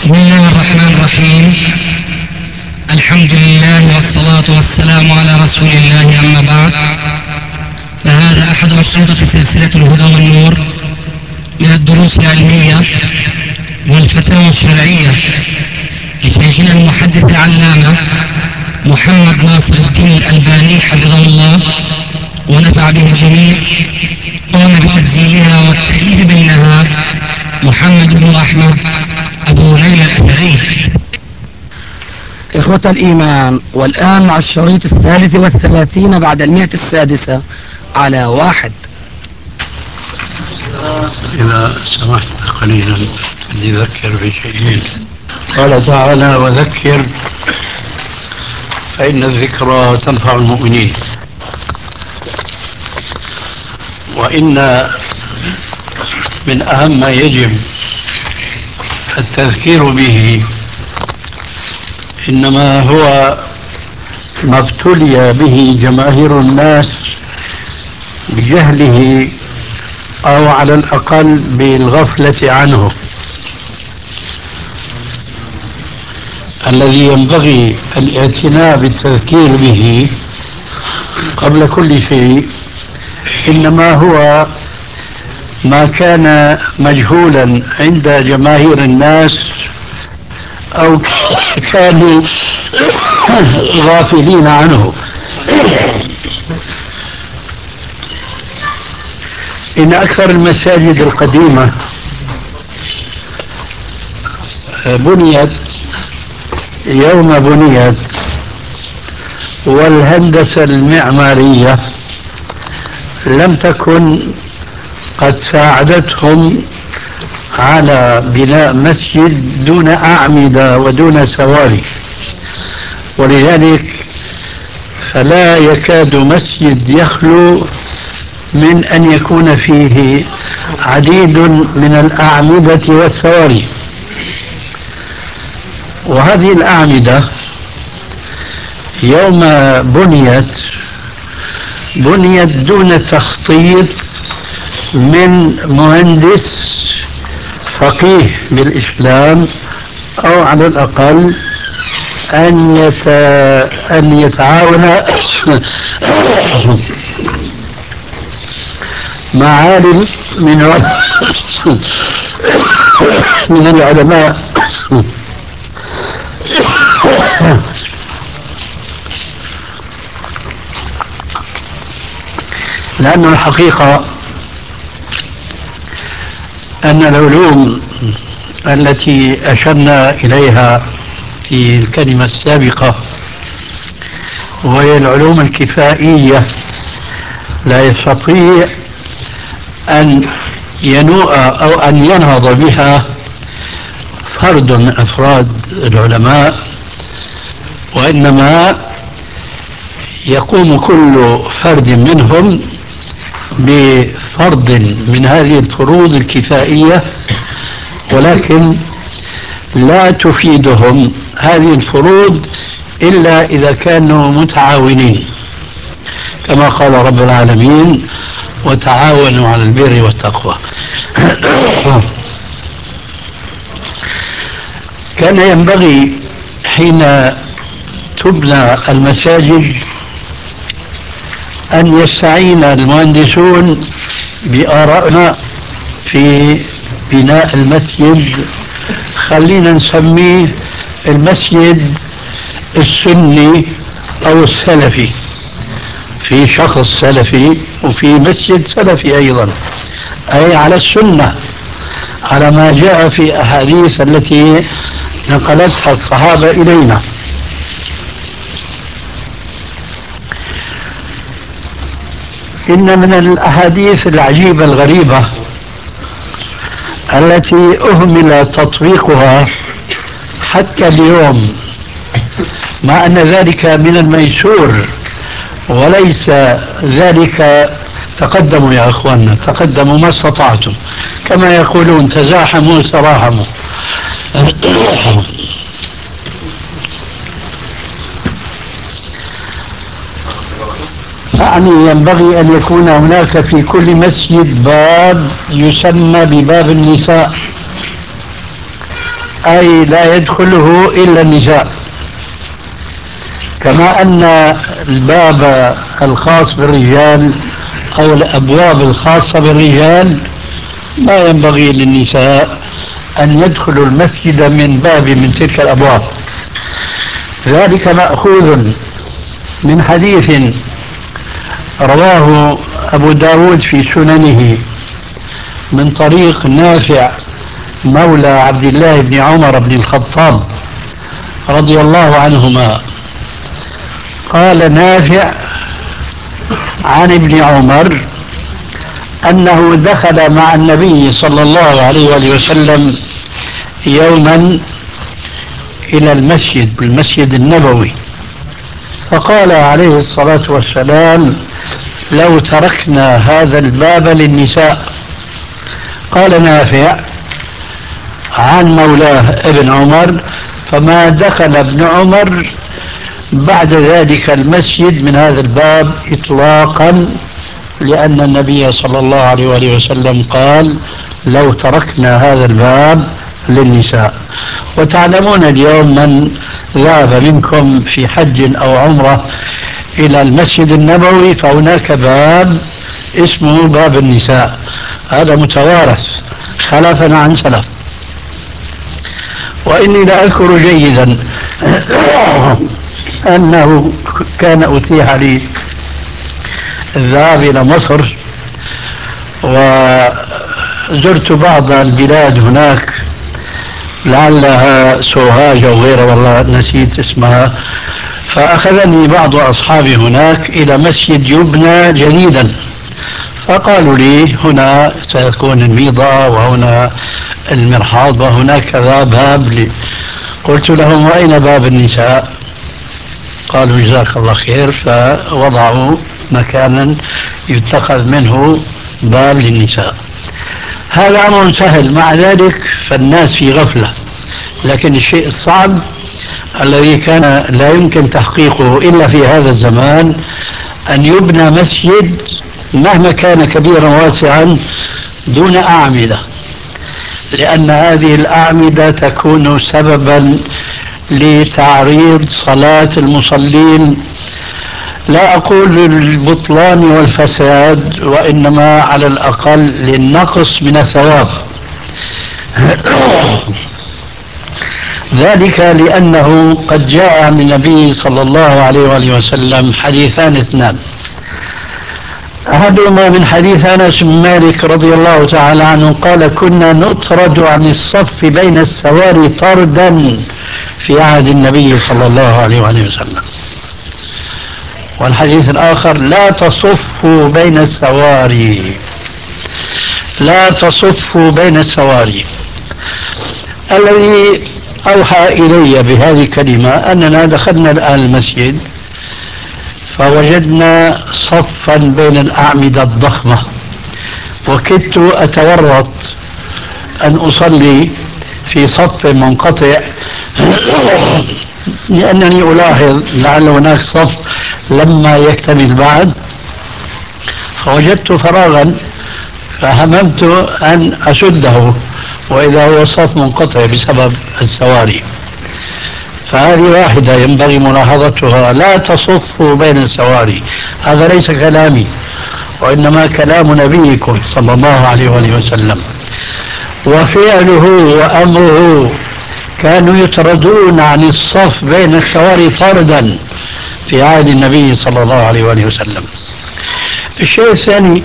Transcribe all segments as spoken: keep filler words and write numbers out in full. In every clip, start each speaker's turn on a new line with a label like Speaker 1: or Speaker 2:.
Speaker 1: بسم الله الرحمن الرحيم. الحمد لله والصلاة والسلام على رسول الله، أما بعد، فهذا أحد أشرطة سلسلة الهدى والنور من الدروس العلمية والفتاوى الشرعية لشيخنا المحدث العلامة محمد ناصر الدين الألباني حفظه الله ونفع به الجميع. قام بتسجيلها والتأليف بينها محمد بن أحمد أبو ليلى الأثري.
Speaker 2: إخوة الإيمان، والآن مع الشريط الثالث والثلاثين بعد المئة السادسة على واحد.
Speaker 3: إذا سمحت قليلا بدي أذكر بشيئين. قال تعالى: وذكر فإن الذكرى تنفع المؤمنين. وإن من أهم ما يجب التذكير به إنما هو ما ابتلي به جماهير الناس بجهله أو على الأقل بالغفلة عنه، الذي ينبغي الاعتناء بالتذكير به قبل كل شيء. إنما هو ما كان مجهولا عند جماهير الناس أو كانوا غافلين عنه. إن أكثر المساجد القديمة بنيت يوم بنيت، والهندسة المعمارية لم تكن قد ساعدتهم على بناء مسجد دون أعمدة ودون سواري، ولذلك فلا يكاد مسجد يخلو من أن يكون فيه عديد من الأعمدة والسواري. وهذه الأعمدة يوم بنيت بنيت دون تخطيط من مهندس فقيه بالإسلام، أو على الأقل أن يت... أن يتعاون مع عالم من من العلماء لأن الحقيقة أن العلوم التي أشرنا إليها في الكلمة السابقة، وهي العلوم الكفائية، لا يستطيع أن ينوء أو أن ينهض بها فرد من أفراد العلماء، وإنما يقوم كل فرد منهم بفرض من هذه الفروض الكفائية، ولكن لا تفيدهم هذه الفروض إلا إذا كانوا متعاونين، كما قال رب العالمين: وتعاونوا على البر والتقوى. كان ينبغي حين تبنى المساجد أن يستعين المهندسون بآرائنا في بناء المسجد. خلينا نسميه المسجد السني أو السلفي، في شخص سلفي وفي مسجد سلفي أيضا، أي على السنة، على ما جاء في أحاديث التي نقلتها الصحابة إلينا. إن من الأحاديث العجيبة الغريبة التي أهمل تطبيقها حتى اليوم، مع أن ذلك من الميسور وليس ذلك. تقدموا يا أخواننا، تقدموا ما استطعتم، كما يقولون: تزاحموا تراحموا. يعني ينبغي أن يكون هناك في كل مسجد باب يسمى بباب النساء، أي لا يدخله إلا النساء، كما أن الباب الخاص بالرجال أو الأبواب الخاصة بالرجال ما ينبغي للنساء أن يدخلوا المسجد من باب من تلك الأبواب. ذلك مأخوذ من حديث رواه أبو داود في سننه من طريق نافع مولى عبد الله بن عمر بن الخطاب رضي الله عنهما. قال نافع عن ابن عمر أنه دخل مع النبي صلى الله عليه وآله وسلم يوما إلى المسجد المسجد النبوي، فقال عليه الصلاة والسلام: لو تركنا هذا الباب للنساء. قال نافع عن مولاه ابن عمر: فما دخل ابن عمر بعد ذلك المسجد من هذا الباب إطلاقا، لأن النبي صلى الله عليه وآله وسلم قال: لو تركنا هذا الباب للنساء. وتعلمون اليوم من ذهب منكم في حج أو عمرة إلى المسجد النبوي فهناك باب اسمه باب النساء، هذا متوارث خلفا عن سلف. وإني لا أذكر جيدا أنه كان أتيح لي الذهاب إلى مصر وزرت بعض البلاد هناك، لعلها سوهاج أو غيرها والله نسيت اسمها، فأخذني بعض أصحابي هناك إلى مسجد يبنى جديدا، فقالوا لي هنا سيكون الميضة وهنا المرحاض وهناك كذا باب لي. قلت لهم: وأين باب النساء؟ قالوا: جزاك الله خير. فوضعوا مكانا يتخذ منه باب للنساء. هذا أمر سهل، مع ذلك فالناس في غفلة. لكن الشيء الصعب الذي كان لا يمكن تحقيقه إلا في هذا الزمان أن يبنى مسجد مهما كان كبيرا واسعا دون أعمدة، لأن هذه الأعمدة تكون سببا لتعريض صلاة المصلين، لا أقول للبطلان والفساد، وإنما على الأقل للنقص من الثواب. ذلك لأنه قد جاء عن النبي صلى الله عليه وآله وسلم حديثان اثنان، أحدهما من حديث أنس بن مالك رضي الله تعالى عنه قال: كنا نطرد عن الصف بين السواري طردا في عهد النبي صلى الله عليه وآله وسلم. والحديث الآخر: لا تصفوا بين السواري، لا تصفوا بين السواري. الذي أوحى إلي بهذه الكلمة أننا دخلنا الآن المسجد فوجدنا صفا بين الأعمدة الضخمة، وكدت أتورط أن أصلي في صف منقطع لأنني ألاحظ لعل هناك صف لما يكتمل بعد، فوجدت فراغا فهممت أن أسده، وإذا هو صف منقطع بسبب السواري. فهذه واحدة ينبغي ملاحظتها: لا تصفوا بين السواري. هذا ليس كلامي، وإنما كلام نبيكم صلى الله عليه وآله وسلم، وفعله وأمره كانوا يطردون عن الصف بين السواري طردا في عهد النبي صلى الله عليه وآله وسلم. الشيء الثاني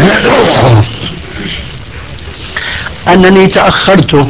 Speaker 3: أنني تأخرت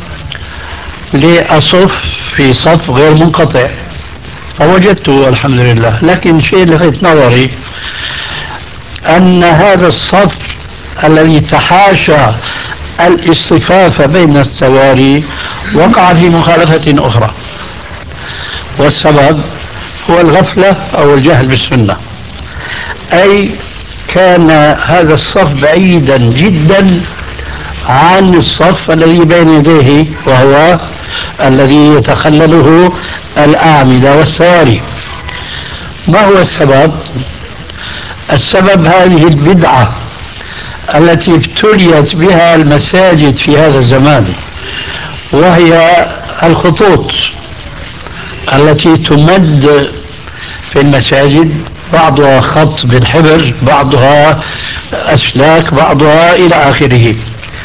Speaker 3: لأصف في صف غير منقطع فوجدته الحمد لله، لكن شيء لفت نظري أن هذا الصف الذي تحاشى الاصطفاف بين السواري وقع في مخالفة أخرى، والسبب هو الغفلة أو الجهل بالسنة. أي كان هذا الصف بعيدا جدا عن الصف الذي بين يديه، وهو الذي يتخلله الأعمدة والسواري. ما هو السبب؟ السبب هذه البدعة التي ابتليت بها المساجد في هذا الزمان، وهي الخطوط التي تمد في المساجد، بعضها خط بالحبر، بعضها أسلاك، بعضها إلى آخره.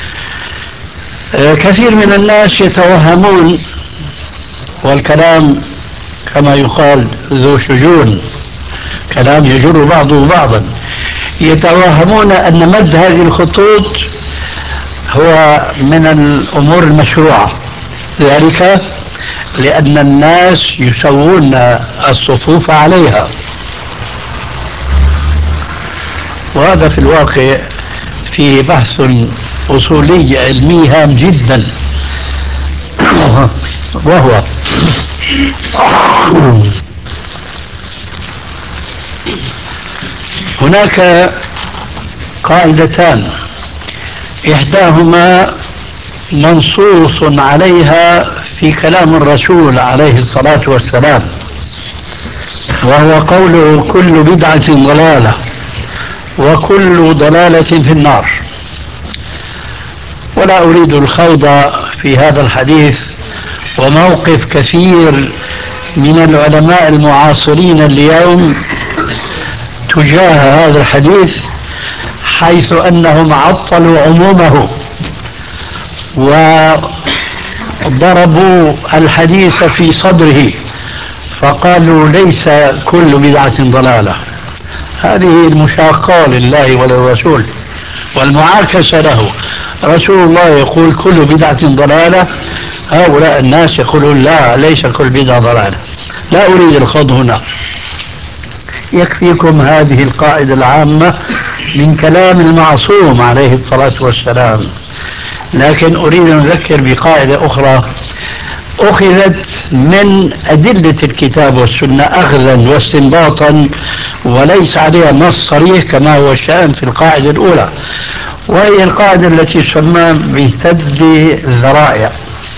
Speaker 3: كثير من الناس يتوهمون، والكلام كما يقال ذو شجون، كلام يجر بعضه بعضا، يتوهمون أن مد هذه الخطوط هو من الأمور المشروعة، ذلك لأن الناس يسوون الصفوف عليها، وهذا في الواقع فيه بحث أصولي علمي هام جدا، وهو هناك قاعدتان، إحداهما منصوص عليها في كلام الرسول عليه الصلاة والسلام، وهو قوله: كل بدعة ضلالة وكل ضلالة في النار. ولا أريد الخوض في هذا الحديث وموقف كثير من العلماء المعاصرين اليوم تجاه هذا الحديث، حيث أنهم عطلوا عمومه وضربوا الحديث في صدره فقالوا ليس كل بدعة ضلالة. هذه المشاقة لله وللرسول والمعاكسة له. رسول الله يقول كل بدعة ضلالة، هؤلاء الناس يقولون لا، ليس كل بدعة ضلالة. لا أريد الخوض هنا، يكفيكم هذه القاعدة العامة من كلام المعصوم عليه الصلاة والسلام. لكن أريد أن أذكر بقاعدة أخرى أخذت من أدلة الكتاب والسنة أخذا واستنباطا، وليس عليها نص صريح كما هو الشأن في القاعدة الأولى، وهي القاعدة التي تسمى بسد الذرائع،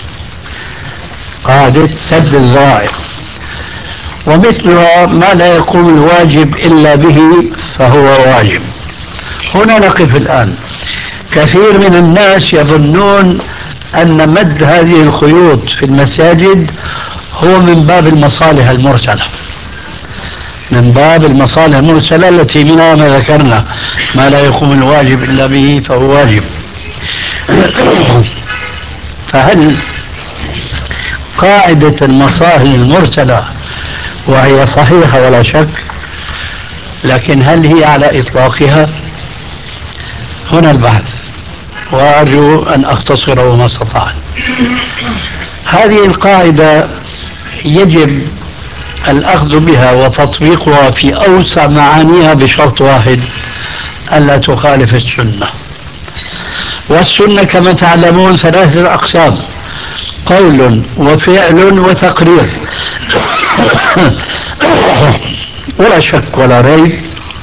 Speaker 3: قاعدة سد الذرائع، ومثلها ما لا يقوم الواجب إلا به فهو واجب. هنا نقف الآن. كثير من الناس يظنون أن مد هذه الخيوط في المساجد هو من باب المصالح المرسلة، من باب المصالح المرسلة التي منها ما ذكرنا: ما لا يقوم الواجب إلا به فهو واجب. فهل قاعدة المصالح المرسلة وهي صحيحة ولا شك، لكن هل هي على إطلاقها؟ هنا البحث، وأرجو أن أختصره ما استطعت. هذه القاعدة يجب الأخذ بها وتطبيقها في أوسع معانيها بشرط واحد: ألا تخالف السنة. والسنة كما تعلمون ثلاثة أقسام: قول وفعل وتقرير. ولا شك ولا ريب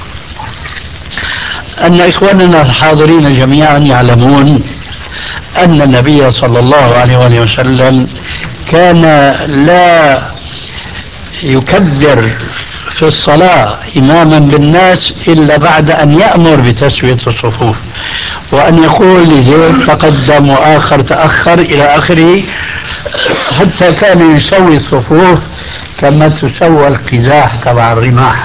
Speaker 3: أن إخواننا الحاضرين جميعا يعلمون أن النبي صلى الله عليه وسلم كان لا يكبر في الصلاة إماما بالناس إلا بعد أن يأمر بتسوية الصفوف، وأن يقول لزيد تقدم وآخر تأخر إلى آخره، حتى كان يسوي الصفوف كما تسوى القداح تبع الرماح.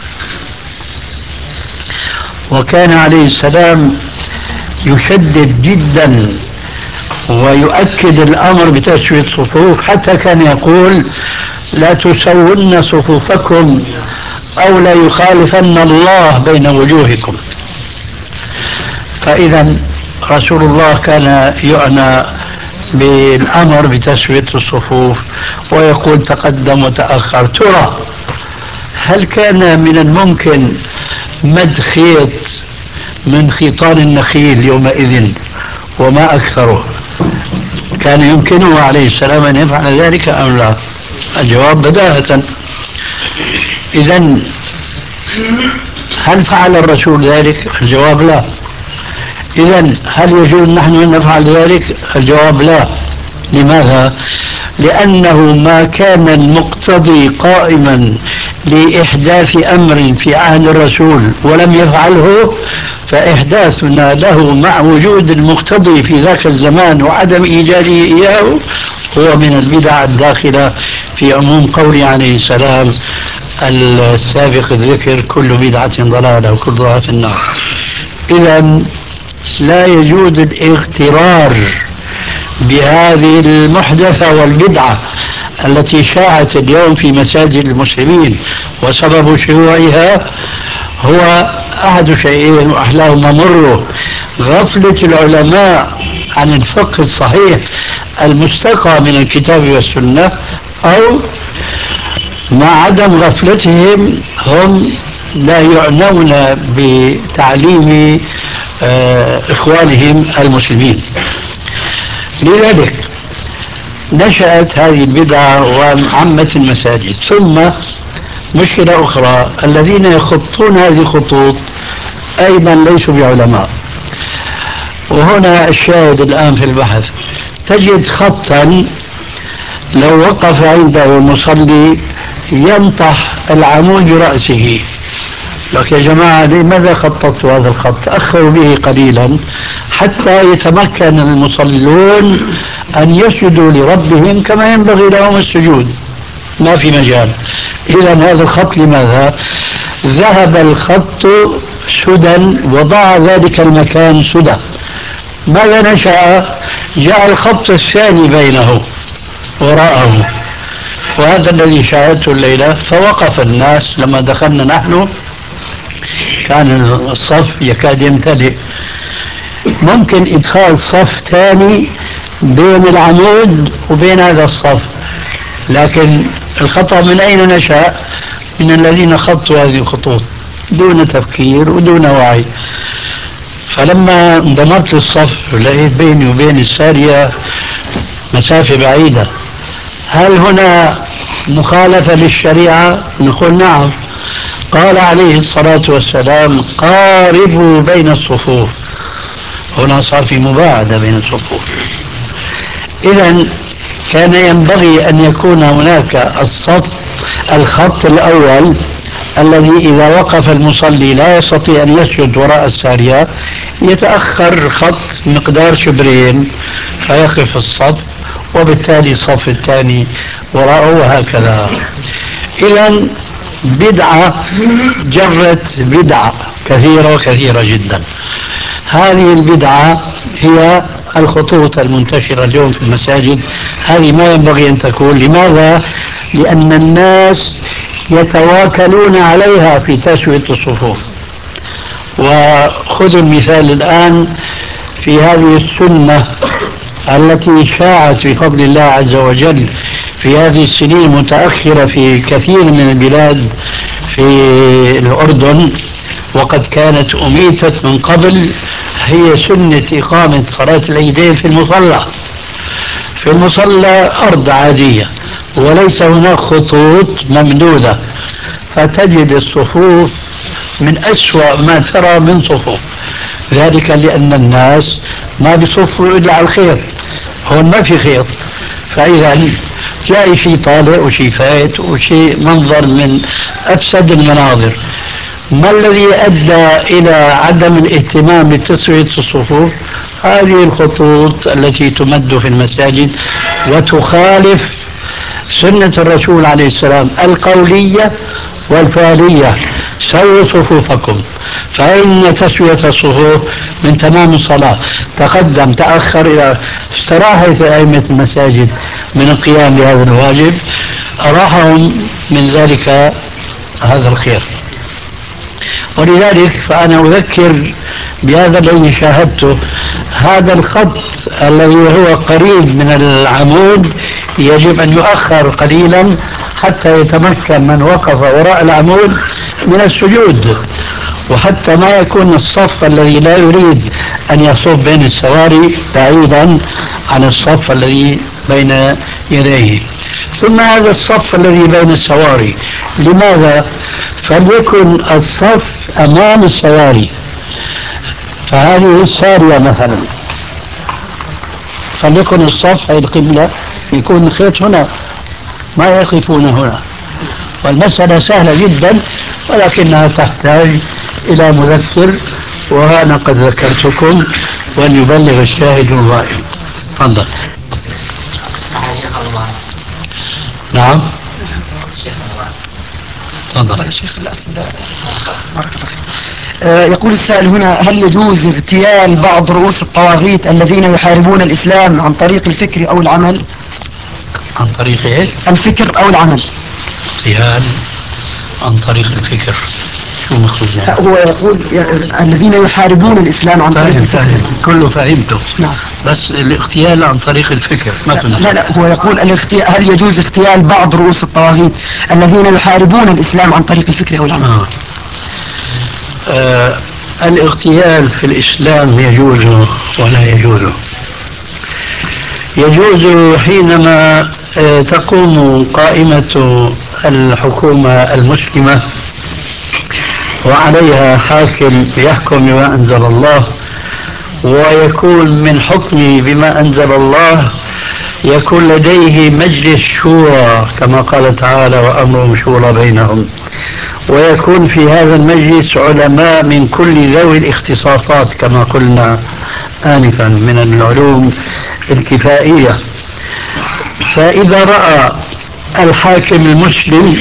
Speaker 3: وكان عليه السلام يشدد جدا ويؤكد الأمر بتسوية الصفوف، حتى كان يقول: لا تسون صفوفكم أو لا يخالفن الله بين وجوهكم. فإذا رسول الله كان يعنى بالأمر بتسوية الصفوف ويقول تقدم وتأخر. ترى هل كان من الممكن مد خيط من خيطان النخيل يومئذ وما أكثره؟ كان يمكنه عليه السلام أن يفعل ذلك أم لا؟ الجواب بداهة. إذن هل فعل الرسول ذلك؟ الجواب لا. إذن هل يجوز نحن أن نفعل ذلك؟ الجواب لا. لماذا؟ لأنه ما كان المقتضي قائما لإحداث أمر في عهد الرسول ولم يفعله فإحداثنا له مع وجود المقتضي في ذاك الزمان وعدم إيجاده إياه هو من البدع الداخلة في عموم قوله عليه السلام السابق الذكر: كل بدعة ضلالة وكل ضلالة في النار. إذا لا يجوز الاغترار بهذه المحدثة والبدعة التي شاعت اليوم في مساجد المسلمين، وسبب شيوعها هو أحد شيئين وأحلاهما مره: غفلة العلماء عن الفقه الصحيح المستقى من الكتاب والسنة، أو مع عدم غفلتهم هم لا يعنون بتعليم آه إخوانهم المسلمين. لذلك نشأت هذه البدعة وعمت المساجد. ثم مشكلة أخرى: الذين يخطون هذه الخطوط أيضا ليسوا بعلماء. وهنا الشاهد الآن في البحث: تجد خطا لو وقف عنده المصلي ينطح العمود برأسه، لك يا جماعة لماذا خططت هذا الخط؟ تأخروا به قليلا حتى يتمكن المصلون أن يسجدوا لربهم كما ينبغي لهم السجود، ما في مجال. إذا هذا الخط لماذا؟ ذهب الخط سدى وضع ذلك المكان سدى. ماذا نشأ؟ جاء الخط الثاني بينه وراءه، وهذا الذي شاهدته الليلة. فوقف الناس، لما دخلنا نحن كان الصف يكاد يمتلئ. ممكن إدخال صف ثاني بين العمود وبين هذا الصف، لكن الخطأ من أين نشأ؟ من الذين خطوا هذه الخطوط دون تفكير ودون وعي. فلما انضمرت للصف لقيت بيني وبين السارية مسافة بعيدة. هل هنا مخالفة للشريعة؟ نقول نعم. قال عليه الصلاة والسلام: قاربوا بين الصفوف. هنا صار في مباعدة بين الصفوف. إذن كان ينبغي أن يكون هناك الصف الخط الأول الذي إذا وقف المصلي لا يستطيع أن يسجد وراء السارية، يتأخر خط مقدار شبرين فيقف الصف، وبالتالي الصف الثاني وراءه، وهكذا. إذن بدعة جرت بدعة كثيرة وكثيرة جدا. هذه البدعة هي الخطوط المنتشرة اليوم في المساجد. هذه ما ينبغي أن تكون. لماذا؟ لأن الناس يتواكلون عليها في تسوية الصفوف. وخذوا المثال الآن في هذه السنة التي شاعت بفضل الله عز وجل في هذه السنين المتأخرة في كثير من البلاد في الأردن، وقد كانت أميتت من قبل. هي سنة إقامة صلاة العيدين في المصلى. في المصلى أرض عادية وليس هناك خطوط ممدودة، فتجد الصفوف من أسوأ ما ترى من صفوف. ذلك لأن الناس ما بيصفوا إلا على الخير، هون ما في خير. فإذا تلاقي شيء طالع وشيء فايت وشيء منظر من أفسد المناظر. ما الذي أدى إلى عدم الاهتمام بتسوية الصفوف؟ هذه الخطوط التي تمد في المساجد وتخالف سنة الرسول عليه السلام القولية والفعلية: سووا صفوفكم. فإن تسوية الصفوف من تمام الصلاة. تقدم تأخر إلى استراحة أئمة المساجد من القيام بهذا الواجب، أراحهم من ذلك هذا الخير. ولذلك فأنا أذكر بهذا الذي شاهدته. هذا الخط الذي هو قريب من العمود يجب أن يؤخر قليلا حتى يتمكن من وقف وراء العمود من السجود، وحتى ما يكون الصف الذي لا يريد أن يصف بين السواري بعيدا عن الصف الذي بين يديه. ثم هذا الصف الذي بين السواري، لماذا؟ فليكن الصف أمام السواري. فهذه السارية مثلا، فليكن الصف أي القبلة يكون الخيط هنا، ما يقفون هنا. والمسألة سهلة جدا، ولكنها تحتاج إلى مذكر وأنا قد ذكرتكم، وليبلغ الشاهد الغائب. تفضل. نعم تفضل
Speaker 2: يا شيخ الأسئلة. بارك الله فيك. آه يقول السائل هنا: هل يجوز اغتيال بعض رؤوس الطواغيت الذين يحاربون الإسلام عن طريق الفكر أو العمل؟
Speaker 3: عن طريق ايش؟
Speaker 2: الفكر أو العمل.
Speaker 3: اغتيال عن طريق الفكر، شو مخرج يعني؟
Speaker 2: هو يقول الذين يحاربون الإسلام عن طريق
Speaker 3: فاهم
Speaker 2: الفكر.
Speaker 3: فاهم كله فهمته.
Speaker 2: نعم.
Speaker 3: بس الاغتيال عن طريق الفكر ما فهمت.
Speaker 2: لا لا هو يقول الاغتيال، هل يجوز اغتيال بعض رؤوس الطواغيت الذين يحاربون الإسلام عن طريق الفكر أو العمل؟
Speaker 3: آه. آه. الاغتيال في الإسلام يجوز ولا يجوز؟ يجوز حينما آه تقوم قائمة الحكومة المسلمة وعليها حاكم يحكم بما أنزل الله، ويكون من حكمه بما أنزل الله يكون لديه مجلس شورى كما قال تعالى: وأمرهم شورى بينهم، ويكون في هذا المجلس علماء من كل ذوي الاختصاصات كما قلنا آنفا من العلوم الكفائية. فإذا رأى الحاكم المسلم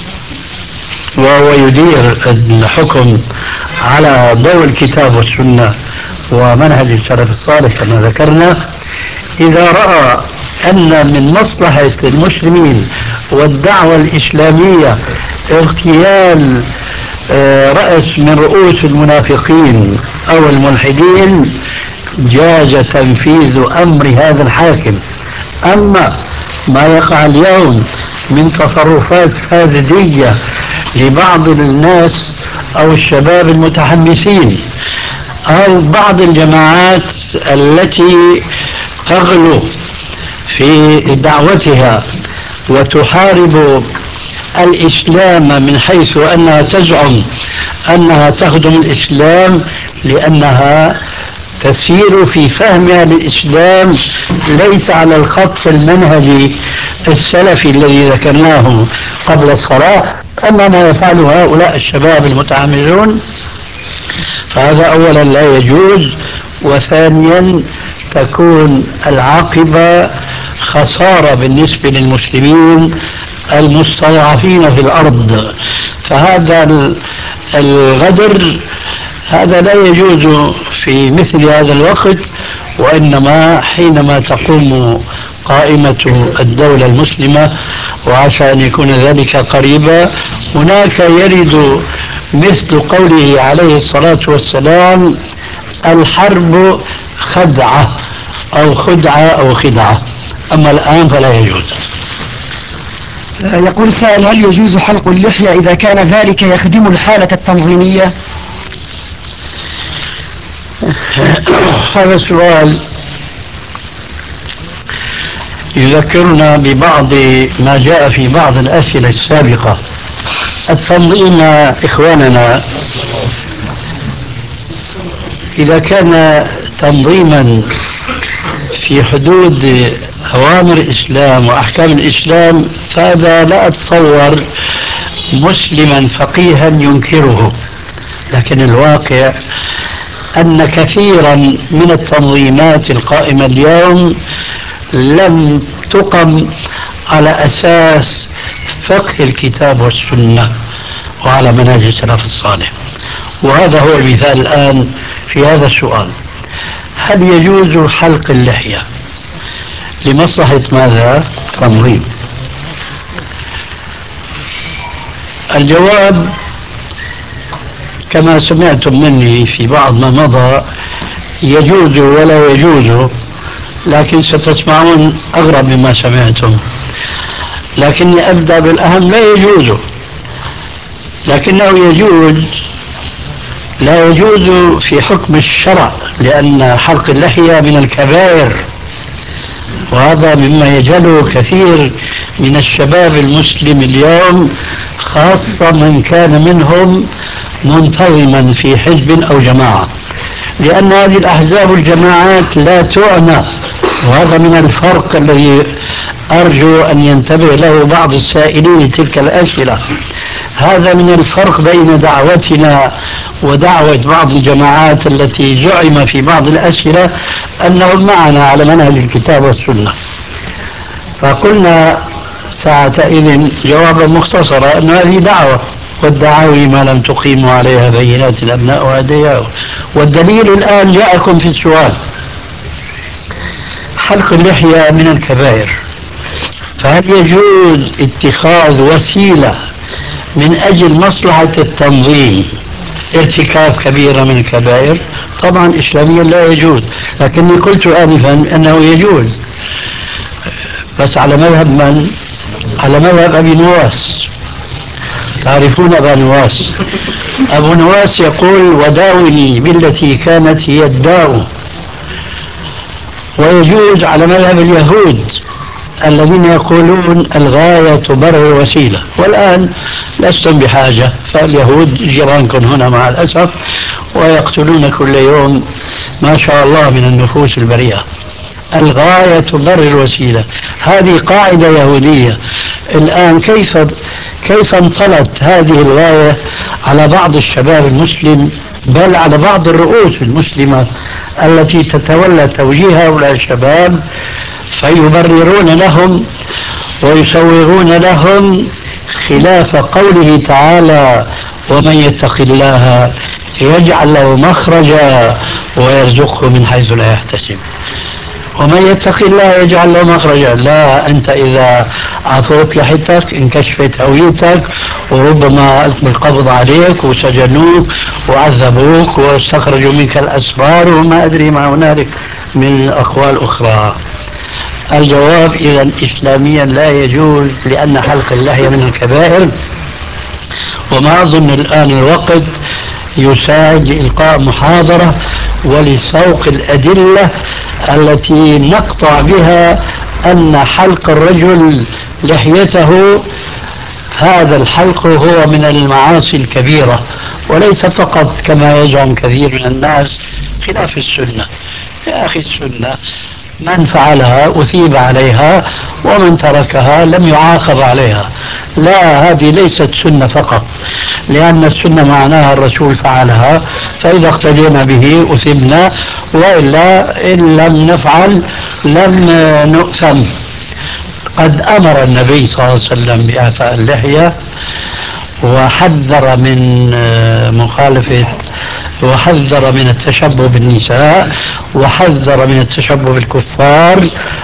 Speaker 3: وهو يدير الحكم على ضوء الكتاب والسنة ومنهج السلف الصالح كما ذكرنا، إذا رأى أن من مصلحة المسلمين والدعوة الإسلامية اغتيال رأس من رؤوس المنافقين أو الملحدين، جاز تنفيذ أمر هذا الحاكم. أما ما يقع اليوم من تصرفات فاسدية لبعض الناس أو الشباب المتحمسين أو بعض الجماعات التي تغلو في دعوتها وتحارب الإسلام من حيث أنها تزعم أنها تخدم الإسلام لأنها تسير في فهمها للإسلام ليس على الخط المنهجي السلفي الذي ذكرناه قبل الصلاة. أما ما يفعله هؤلاء الشباب المتعاملون فهذا أولا لا يجوز، وثانيا تكون العاقبة خسارة بالنسبة للمسلمين المستضعفين في الأرض. فهذا الغدر هذا لا يجوز في مثل هذا الوقت، وإنما حينما تقوم قائمة الدولة المسلمة، وعسى أن يكون ذلك قريبا، هناك يرد مثل قوله عليه الصلاة والسلام: الحرب خدعة أو خدعة أو خدعة. أما الآن فلا يجوز.
Speaker 2: يقول السائل: هل يجوز حلق اللحية إذا كان ذلك يخدم الحالة التنظيمية؟
Speaker 3: هذا السؤال يذكرنا ببعض ما جاء في بعض الأسئلة السابقة. التنظيم إخواننا إذا كان تنظيما في حدود أوامر الإسلام وأحكام الإسلام فهذا لا أتصور مسلما فقيها ينكره. لكن الواقع أن كثيرا من التنظيمات القائمة اليوم لم تقم على أساس فقه الكتاب والسنة وعلى منهج السلف الصالح. وهذا هو المثال الآن في هذا السؤال: هل يجوز حلق اللحية لمصلحة ماذا؟ تنظيم. الجواب كما سمعتم مني في بعض ما مضى: يجوز ولا يجوز، لكن ستسمعون أغرب مما سمعتم. لكني أبدأ بالأهم: لا يجوز. لكنه يجوز، لا يجوز في حكم الشرع، لأن حلق اللحية من الكبائر، وهذا مما يجهله كثير من الشباب المسلم اليوم، خاصة من كان منهم منتظما في حزب أو جماعة، لأن هذه الأحزاب والجماعات لا تعنى. وهذا من الفرق الذي أرجو أن ينتبه له بعض السائلين تلك الأسئلة. هذا من الفرق بين دعوتنا ودعوة بعض الجماعات التي زعم في بعض الأسئلة أنهم معنا على منهج الكتاب والسنة. فقلنا ساعتئذ جوابا مختصرا أن هذه دعوة، والدعاوي ما لم تقيموا عليها بينات الأبناء وأدياء. والدليل الآن جاءكم في السؤال. حلق اللحية من الكبائر، فهل يجوز اتخاذ وسيلة من أجل مصلحة التنظيم ارتكاب كبيرة من الكبائر؟ طبعا إسلاميا لا يجوز، لكني قلت آنفا أنه يجوز، بس على مذهب من؟ على مذهب أبي نواس. تعرفون أبا نواس؟ أبو نواس يقول وداوني بالتي كانت هي الداء. ويجوز على مذهب اليهود الذين يقولون الغاية تبرر الوسيلة، والآن لستم بحاجة، فاليهود جيرانكم هنا مع الأسف ويقتلون كل يوم ما شاء الله من النفوس البريئة. الغاية تبرر الوسيلة، هذه قاعدة يهودية. الآن كيف كيف انطلت هذه الغاية على بعض الشباب المسلم، بل على بعض الرؤوس المسلمة التي تتولى توجيه هؤلاء الشباب، فيبررون لهم ويسوغون لهم خلاف قوله تعالى ومن يتق الله يجعل له مخرجا ويرزقه من حيث لا يحتسب. ومن يتق الله يجعل له مخرجا، لا أنت إذا عثرت لحيتك انكشفت هويتك وربما ألقوا القبض عليك وسجنوك وعذبوك واستخرجوا منك الأسرار وما أدري ما هنالك من أقوال أخرى. الجواب إذا إسلاميا لا يجوز، لأن حلق اللحية من الكبائر. وما أظن الآن الوقت يساعد لإلقاء محاضرة ولسوق الأدلة التي نقطع بها أن حلق الرجل لحيته هذا الحلق هو من المعاصي الكبيرة، وليس فقط كما يزعم كثير من الناس خلاف السنة. يا أخي السنة من فعلها أثيب عليها ومن تركها لم يعاقب عليها. لا، هذه ليست سنة فقط، لأن السنة معناها الرسول فعلها، فإذا اقتدينا به أثبنا، وإلا إن لم نفعل لم نؤثم. قد أمر النبي صلى الله عليه وسلم بإعفاء اللحية، وحذر من مخالفة، وحذر من التشبه بالنساء، وحذر من التشبه بالكفار،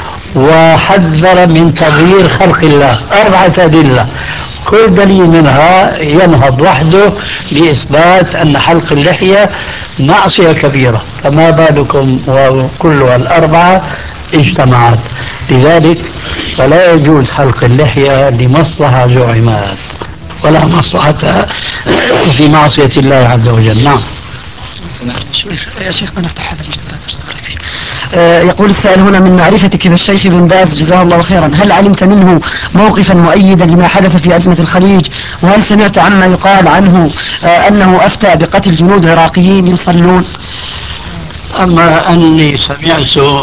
Speaker 3: وحذر من تغيير خلق الله. أربعة أدلة كل دليل منها ينهض وحده لإثبات أن حلق اللحية معصية كبيرة، فما بالكم وكلها الأربعة اجتمعت. لذلك فلا يجوز حلق اللحية لمصلحة زعمات ولا مصلحة في معصية الله عز وجل. نعم.
Speaker 2: يا شيخ نفتح هذا الباب. آه يقول السائل هنا من معرفتك بالشيخ بن باز جزاه الله خيرا، هل علمت منه موقفا مؤيدا لما حدث في أزمة الخليج؟ وهل سمعت عما يقال عنه آه أنه أفتى بقتل جنود عراقيين يصلون؟
Speaker 3: أما أني سمعت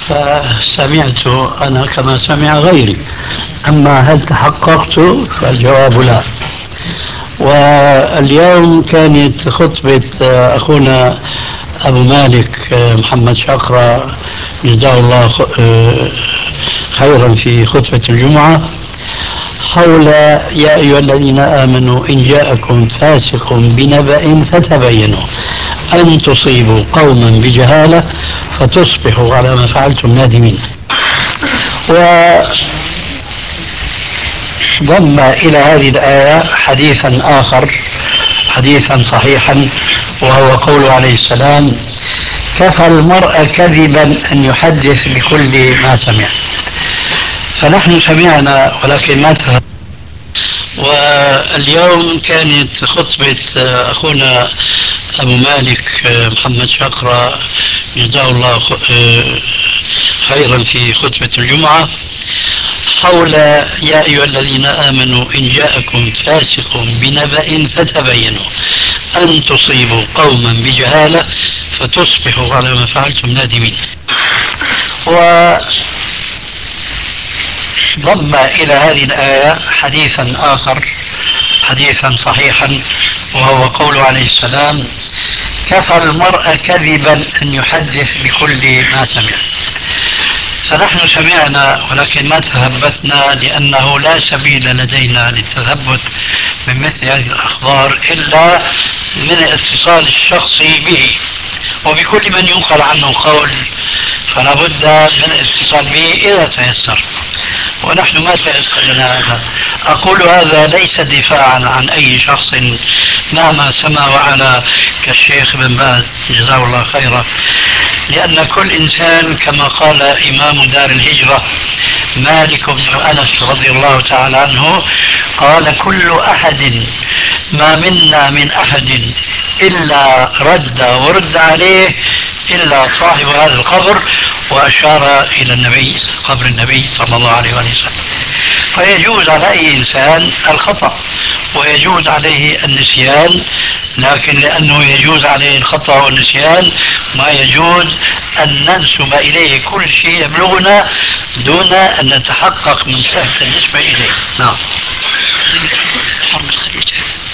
Speaker 3: فسمعت أنا كما سمع غيري، أما هل تحققت فالجواب لا. واليوم كانت خطبة أخونا أبو مالك محمد شقرة جزاه الله خيرا في خطبة الجمعة حول يا أيها الذين آمنوا إن جاءكم فاسق بنبأ فتبينوا أن تصيبوا قوما بجهالة فتصبحوا على ما فعلتم نادمين. وضم إلى هذه الآية حديثا آخر، حديثا صحيحا، وهو قوله عليه السلام كفى المرء كذبا أن يحدث بكل ما سمع. فنحن سمعنا ولكن ما تفهم. واليوم كانت خطبة أخونا أبو مالك محمد شقرة جزاه الله خيرا في خطبة الجمعة حول يا أيها الذين آمنوا إن جاءكم فاسق بنبأ فتبينوا أن تصيبوا قوما بجهالة فتصبحوا على ما فعلتم نادمين. وضم إلى هذه الآية حديثا آخر حديثا صحيحا، وهو قوله عليه السلام: كفى المرء كذبا أن يحدث بكل ما سمع. فنحن سمعنا ولكن ما تثبتنا، لأنه لا سبيل لدينا للتثبت من مثل هذه الأخبار إلا من الاتصال الشخصي به، وبكل من ينقل عنه قول فلا بد من الاتصال به إذا تيسر، ونحن ما تيسر لنا هذا. أقول هذا ليس دفاعا عن أي شخص مهما سما وعلى كالشيخ بن باز جزاه الله خيرا، لأن كل إنسان كما قال إمام دار الهجرة مالك بن أنس رضي الله تعالى عنه قال: كل أحد ما منا من أحد إلا رد ورد عليه إلا صاحب هذا القبر، وأشار إلى النبي قبر النبي صلى الله عليه وسلم. فيجوز على أي إنسان الخطأ ويجوز عليه النسيان، لكن لأنه يجوز عليه الخطأ والنسيان ما يجوز أن ننسب إليه كل شيء يبلغنا دون أن نتحقق من صحة النسبة إليه. نعم.
Speaker 2: حرب الخليج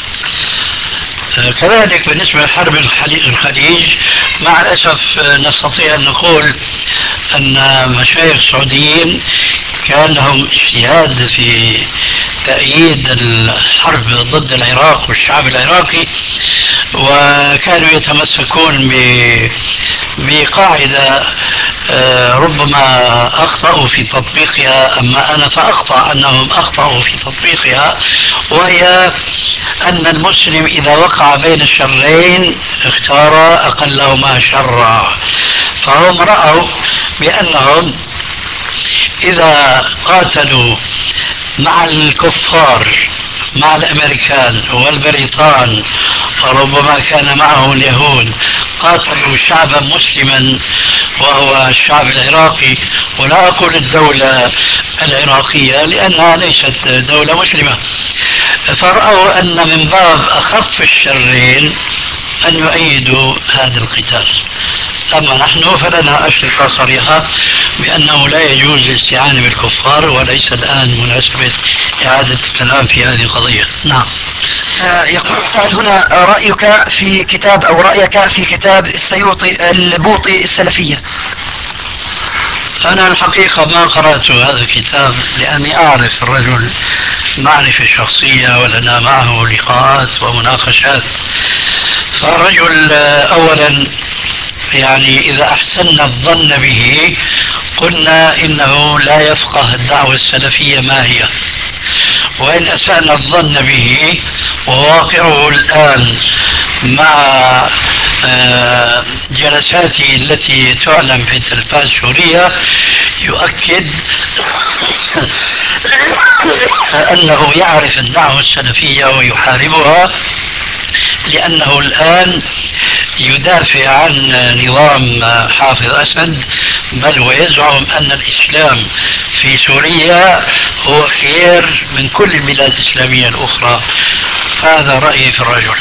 Speaker 3: كذلك بالنسبة لحرب الخليج مع الأسف نستطيع أن نقول أن مشايخ سعوديين كان لهم اجتهاد في تأييد الحرب ضد العراق والشعب العراقي، وكانوا يتمسكون بقاعدة ربما أخطأوا في تطبيقها، أما أنا فأخطأ أنهم أخطأوا في تطبيقها، وهي أن المسلم إذا وقع بين الشرين اختار أقلهما شرا. فهم رأوا بأنهم إذا قاتلوا مع الكفار مع الأمريكان والبريطان وربما كان معهم اليهود قاتلوا شعبا مسلما وهو الشعب العراقي، ولا أقول الدولة العراقية لأنها ليست دولة مسلمة، فرأوا أن من باب أخف الشرين أن يؤيدوا هذا القتال. أما نحن فلنا أشرطة صريحة بأنه لا يجوز الاستعانة بالكفار، وليس الآن مناسبة إعادة الكلام في هذه القضية. نعم.
Speaker 2: آه يقول السائل هنا: رأيك في كتاب أو رأيك في كتاب السيوطي البوطي السلفية؟
Speaker 3: أنا الحقيقة ما قرأت هذا الكتاب لأني أعرف الرجل معرفة شخصية ولنا معه لقاءات ومناقشات. فالرجل أولا يعني إذا أحسننا الظن به قلنا إنه لا يفقه الدعوة السلفية ما هي، وإن أسأنا الظن به وواقعه الآن مع جلساته التي تعلن في التلفاز السورية يؤكد أنه يعرف الدعوة السلفية ويحاربها، لأنه الآن يدافع عن نظام حافظ أسد، بل ويزعم أن الإسلام في سوريا هو خير من كل البلاد الإسلامية الأخرى. هذا رأيي في الرجل.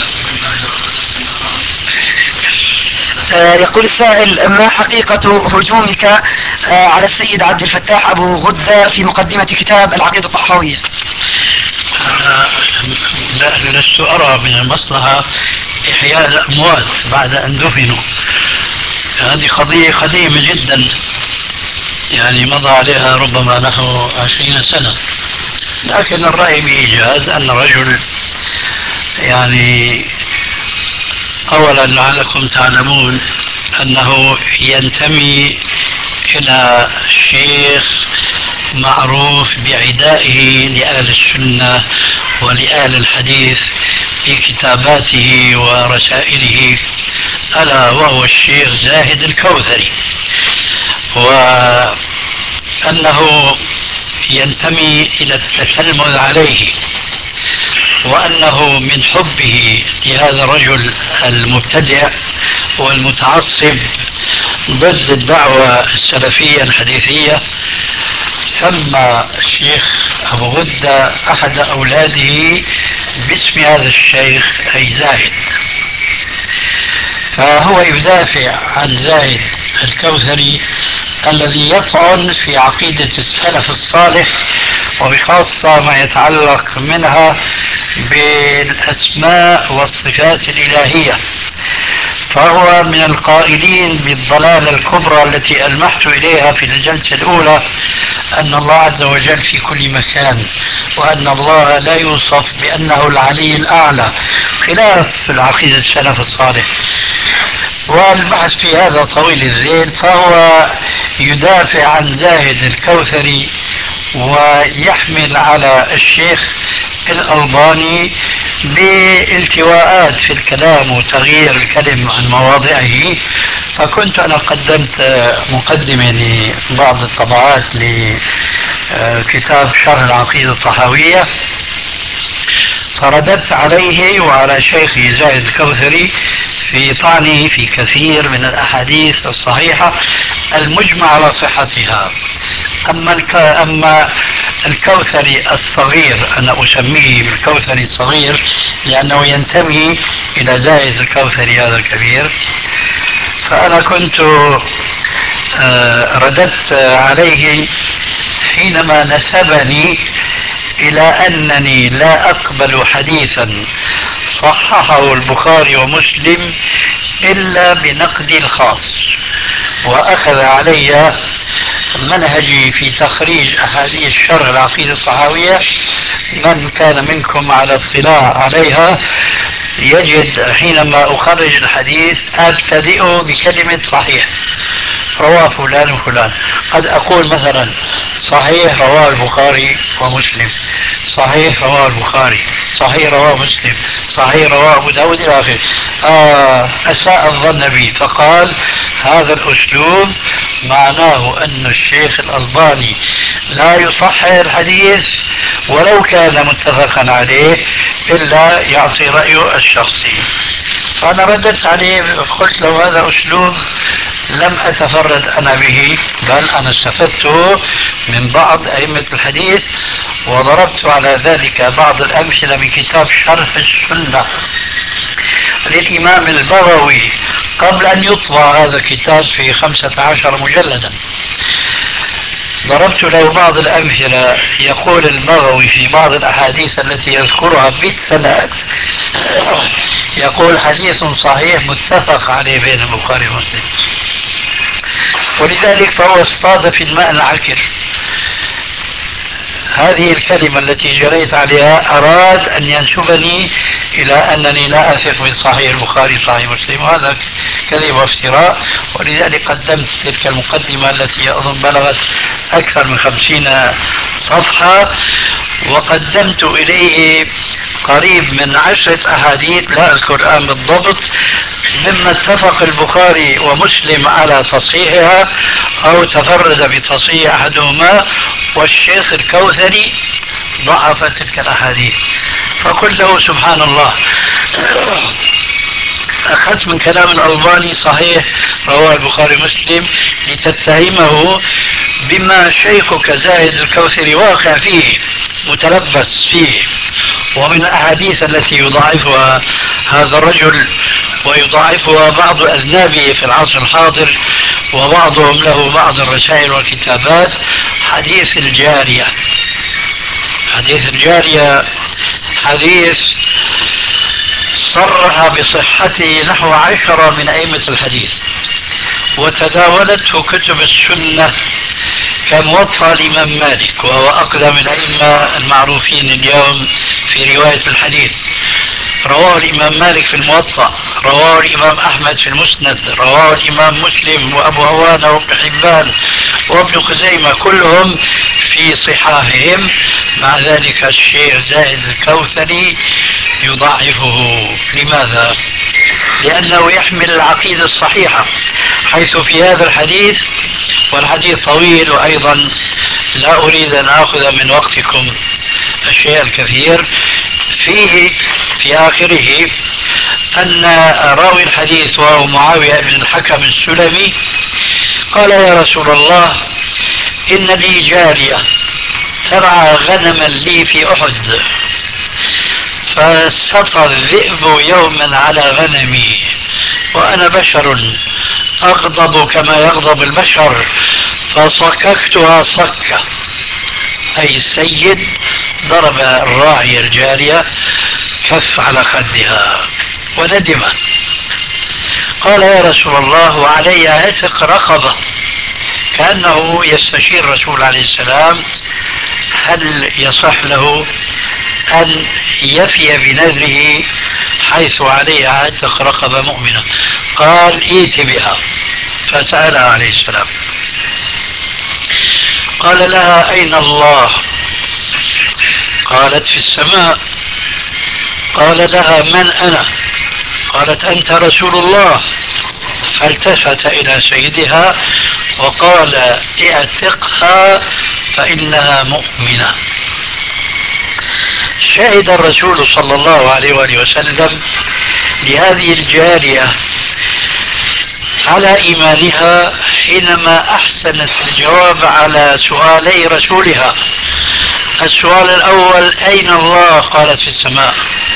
Speaker 2: يقول السائل: ما حقيقة هجومك على السيد عبد الفتاح أبو غدة في مقدمة كتاب العقيدة الطحاوية؟
Speaker 3: أنا لست أرى من المصلحة إحياء الأموات بعد أن دفنوا. هذه قضية قديمة جدا، يعني مضى عليها ربما نحو عشرين سنة، لكن الرأي بإيجاد أن رجل يعني أولا لعلكم تعلمون أنه ينتمي إلى شيخ معروف بعدائه لأهل السنة ولأهل الحديث في كتاباته ورسائله، ألا وهو الشيخ زاهد الكوثري، وأنه ينتمي إلى التتلمذ عليه، وأنه من حبه لهذا الرجل المبتدع والمتعصب ضد الدعوة السلفية الحديثية سمى الشيخ أبو غدة أحد أولاده باسم هذا الشيخ أي زاهد. فهو يدافع عن زاهد الكوثري الذي يطعن في عقيدة السلف الصالح، وبخاصة ما يتعلق منها بالأسماء والصفات الإلهية، فهو من القائلين بالضلالة الكبرى التي ألمحت إليها في الجلسة الأولى، أن الله عز وجل في كل مكان، وأن الله لا يوصف بأنه العلي الأعلى، خلاف العقيدة السلف الصالح. والبحث في هذا طويل الذيل، فهو يدافع عن زاهد الكوثري ويحمل على الشيخ الألباني بالتواءات في الكلام وتغيير الكلم عن مواضعه. فكنت أنا قدمت مقدمة لبعض الطبعات لكتاب شرح العقيدة الطحاوية، فرددت عليه وعلى شيخي زاهد الكوثري في طعنه في كثير من الأحاديث الصحيحة المجمع على صحتها. أما الك... أما الكوثري الصغير، أنا أسميه بالكوثري الصغير لأنه ينتمي إلى زاهد الكوثري هذا الكبير، فأنا كنت رددت عليه حينما نسبني إلى أنني لا أقبل حديثا صححه البخاري ومسلم إلا بنقدي الخاص، وأخذ علي منهجي في تخريج أحاديث شرح العقيدة الطحاوية. من كان منكم على اطلاع عليها يجد حينما أخرج الحديث أبتدئ بكلمة صحيح، رواه فلان وفلان. قد أقول مثلا صحيح رواه البخاري ومسلم، صحيح رواه البخاري، صحيح رواه مسلم، صحيح رواه أبو داود إلى آخره. آه أساء الظن بي فقال هذا الأسلوب معناه أن الشيخ الألباني لا يصحح الحديث ولو كان متفقا عليه إلا يعطي رأيه الشخصي. فأنا رددت عليه قلت له هذا أسلوب لم أتفرد أنا به، بل أنا استفدته من بعض أئمة الحديث، وضربت على ذلك بعض الأمثلة من كتاب شرح السنة للإمام البغوي قبل أن يطبع هذا الكتاب في خمسة عشر مجلدا. ضربت له بعض الأمثلة. يقول البغوي في بعض الأحاديث التي يذكرها بالسند يقول حديث صحيح متفق عليه بين البخاري ومسلم، ولذلك فهو اصطاد في الماء العكر. هذه الكلمة التي جريت عليها أراد أن ينسبني إلى أنني لا أثق بصحيح البخاري صحيح مسلم، وهذا كذب وافتراء. ولذلك قدمت تلك المقدمة التي أظن بلغت أكثر من خمسين صفحة، وقدمت إليه قريب من عشرة أحاديث لا أذكر الآن بالضبط مما اتفق البخاري ومسلم على تصحيحها أو تفرد بتصحيح أحدهما، والشيخ الكوثري ضعف تلك الأحاديث. فقل له سبحان الله، أخذت من كلام الألباني صحيح رواه البخاري مسلم لتتهمه بما شيخك زاهد الكوثري واقع فيه متلبس فيه، ومن الأحاديث التي يضاعفها هذا الرجل ويضاعفها بعض أذنابه في العصر الحاضر، وبعضهم له بعض الرسائل والكتابات، حديث الجارية. حديث الجارية حديث صرح بصحته نحو عشرة من أئمة الحديث، وتداولته كتب السنة كموطأ الإمام مالك، وهو أقدم الأئمة المعروفين اليوم في رواية الحديث. رواه الإمام مالك في الموطأ، رواه الإمام أحمد في المسند، رواه الإمام مسلم وأبو عوانة وابن حبان وابن خزيمة كلهم في صحاحهم. مع ذلك الشيخ زاهد الكوثري يضعفه. لماذا؟ لأنه يحمل العقيدة الصحيحة، حيث في هذا الحديث، والحديث طويل وأيضا لا أريد أن أخذ من وقتكم الشيء الكثير فيه، في آخره أن راوي الحديث وهو معاوية بن الحكم السلمي قال يا رسول الله إن لي جارية ترعى غنما لي في أحد، فسطى الذئب يوما على غنمي وأنا بشر أغضب كما يغضب البشر، فصككتها صكة. أي السيد ضرب الراعي الجارية كف على خدها وندم. قال يا رسول الله وعلي عتق رقبة، كأنه يستشير الرسول عليه السلام هل يصح له أن يفي بنذره حيث عليه عتق رقبة مؤمنة. قال ائت بها، فسألها عليه السلام قال لها أين الله؟ قالت في السماء. قال لها من أنا؟ قالت أنت رسول الله. فالتفت إلى سيدها وقال اعتقها فإنها مؤمنة. شهد الرسول صلى الله عليه وآله وسلم لهذه الجارية على إيمانها حينما أحسنت الجواب على سؤالي رسولها. السؤال الأول أين الله؟ قالت في السماء.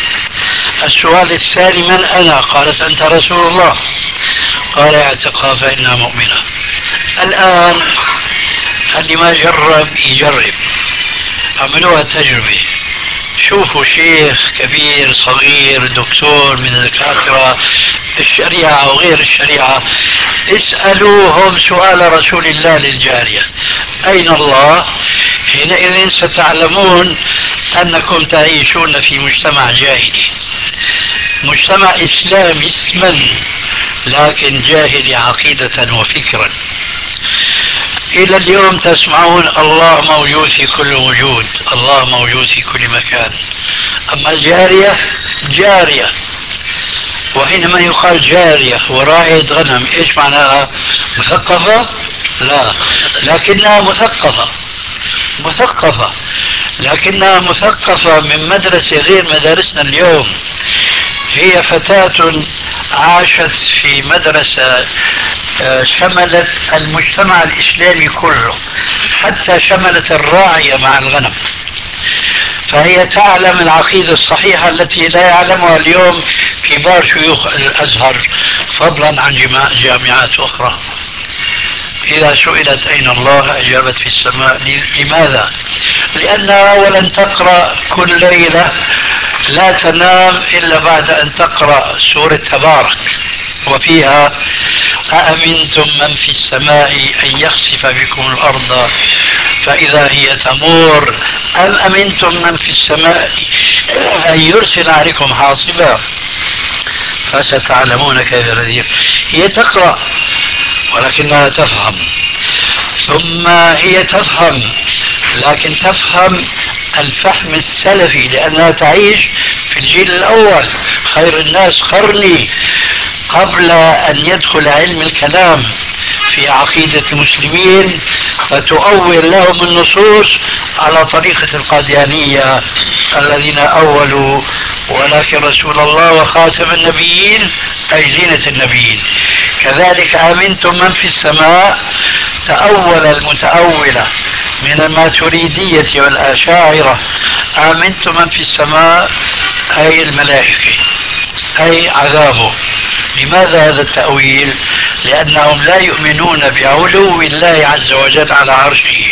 Speaker 3: السؤال الثاني من أنا؟ قالت أنت رسول الله. قال اعتقها فإنها مؤمنة. الآن اللي ما جرب يجرب، عملوها تجربة، شوفوا شيخ كبير صغير دكتور من الدكاترة الشريعة وغير الشريعة، اسألوهم سؤال رسول الله للجارية أين الله؟ حينئذ ستعلمون أنكم تعيشون في مجتمع جاهلي، مجتمع إسلامي اسما لكن جاهلي عقيدة وفكرا. إلى اليوم تسمعون الله موجود في كل وجود، الله موجود في كل مكان. أما الجارية جارية، وحينما يقال جارية وراعية غنم إيش معناها؟ مثقفة؟ لا، لكنها مثقفة مثقفة لكنها مثقفة من مدرسة غير مدارسنا اليوم. هي فتاة عاشت في مدرسة شملت المجتمع الإسلامي كله، حتى شملت الراعية مع الغنم، فهي تعلم العقيدة الصحيحة التي لا يعلمها اليوم كبار شيوخ الأزهر فضلا عن جامعات أخرى. إذا سئلت أين الله أجابت في السماء. لماذا؟ لأنها أولا تقرأ كل ليلة، لا تنام إلا بعد أن تقرأ سورة تبارك، وفيها أأمنتم من في السماء أن يخسف بكم الأرض فإذا هي تمور أم أمنتم من في السماء أن يرسل عليكم حاصبا فستعلمون كيف نذير. هي تقرأ ولكنها تفهم، ثم هي تفهم لكن تفهم الفهم السلفي لأنها تعيش في الجيل الأول. خير الناس قرني، قبل أن يدخل علم الكلام في عقيدة المسلمين فتؤول لهم النصوص على طريقة القاديانية الذين أولوا ولكن رسول الله وخاتم النبيين أي زينة النبيين. كذلك آمنتم من في السماء تأول المتأولة من الماتريدية والأشاعرة، آمنتم من في السماء أي الملائكة أي عذابه. لماذا هذا التأويل؟ لأنهم لا يؤمنون بعلو الله عز وجل على عرشه.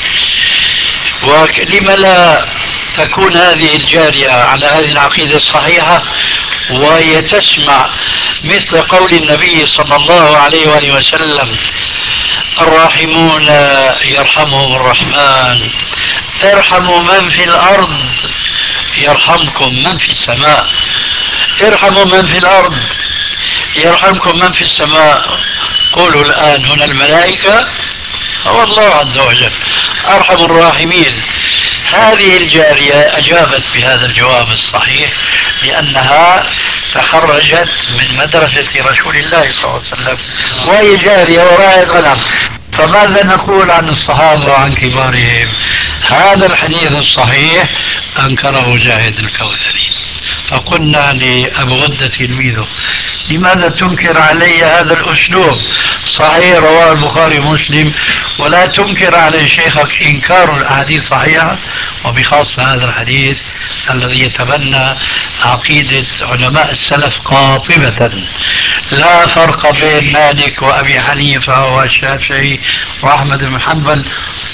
Speaker 3: ولم لا تكون هذه الجارية على هذه العقيدة الصحيحة وهي تسمع مثل قول النبي صلى الله عليه وآله وسلم الراحمون يرحمهم الرحمن ارحموا من في الأرض يرحمكم من في السماء. ارحموا من في الأرض يرحمكم من في السماء. قولوا الآن هنا الملائكة هو الله عز وجل أرحم الراحمين. هذه الجارية أجابت بهذا الجواب الصحيح لأنها تخرجت من مدرسة رسول الله صلى الله عليه وسلم وهي جارية وراعية غنم. فماذا نقول عن الصحابة وعن كبارهم؟ هذا الحديث الصحيح أنكره جاهد الكوثري. فقلنا لأبو غدة تلميذه لماذا تنكر علي هذا الأسلوب؟ صحيح رواه البخاري ومسلم، ولا تنكر على شيخك إنكار الأحاديث صحيحة وبخاصة هذا الحديث الذي يتبنى عقيدة علماء السلف قاطبة. لا فرق بين مالك وأبي حنيفة والشافعي وأحمد بن حنبل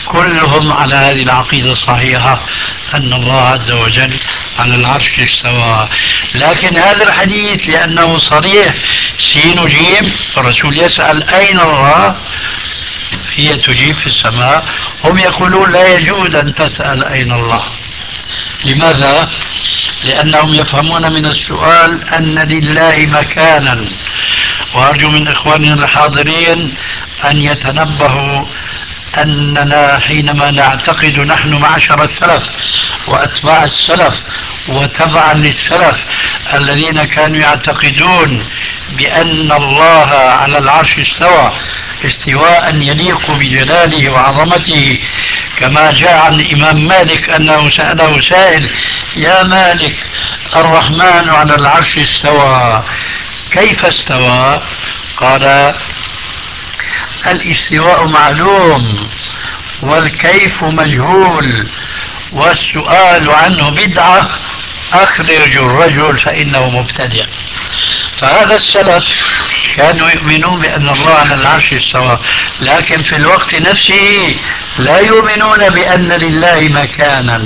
Speaker 3: كلهم على هذه العقيدة الصحيحة أن الله عز وجل على العرش استوى. لكن هذا الحديث لأنه صريح سين وجيم، الرسول يسأل أين الله، هي تجيب في السماء. هم يقولون لا يجوز أن تسأل أين الله. لماذا؟ لأنهم يفهمون من السؤال أن لله مكانا. وأرجو من إخواننا الحاضرين أن يتنبهوا أننا حينما نعتقد نحن معشر السلف وأتباع السلف وتبعا للسلف الذين كانوا يعتقدون بأن الله على العرش استوى استواء يليق بجلاله وعظمته، كما جاء عن الإمام مالك أنه سأله سائل: يا مالك، الرحمن على العرش استوى، كيف استوى؟ قال: الاستواء معلوم والكيف مجهول والسؤال عنه بدعة، أخرج الرجل فإنه مبتدع. فهذا السلف كانوا يؤمنون بأن الله على العرش استوى، لكن في الوقت نفسه لا يؤمنون بأن لله مكانا.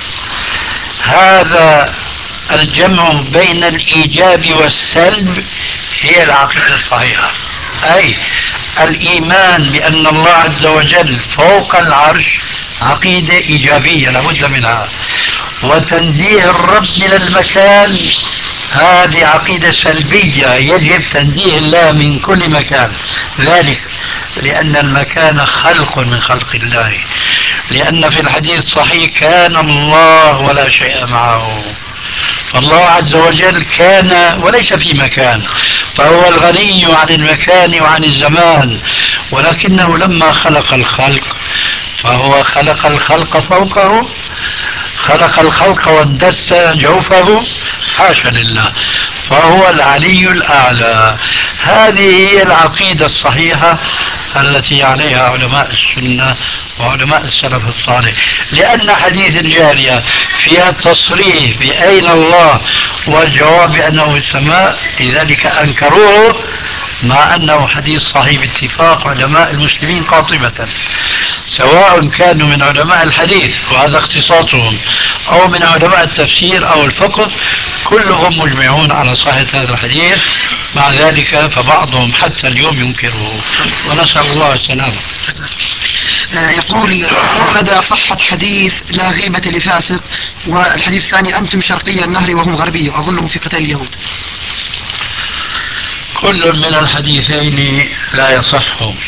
Speaker 3: هذا الجمع بين الإيجاب والسلب هي العقيدة الصحيحة، أي الإيمان بأن الله عز وجل فوق العرش عقيدة إيجابية لابد منها، وتنزيه الرب من المكان هذه عقيدة سلبية، يجب تنزيه الله من كل مكان. ذلك لأن المكان خلق من خلق الله، لأن في الحديث الصحيح كان الله ولا شيء معه، فالله عز وجل كان وليس في مكان، فهو الغني عن المكان وعن الزمان. ولكنه لما خلق الخلق فهو خلق الخلق فوقه، خلق الخلق واندس جوفه، حاشا لله، فهو العلي الأعلى. هذه هي العقيدة الصحيحة التي عليها علماء السنة وعلماء السلف الصالح. لأن حديث الجارية فيها تصريح بأين الله والجواب بأنه السماء، لذلك أنكروه، مع أنه حديث صحيح باتفاق علماء المسلمين قاطبة، سواء كانوا من علماء الحديث وهذا اختصاصهم أو من علماء التفسير أو الفقه، كلهم مجمعون على صحة هذا الحديث. مع ذلك فبعضهم حتى اليوم ينكره، ونسأل الله السلامة.
Speaker 2: يقول: ما مدى صحة حديث لا غيبة لفاسق؟ والحديث الثاني: أنتم شرقي النهر وهم غربي، أظنه في قتال اليهود.
Speaker 3: كل من الحديثين لا يصح،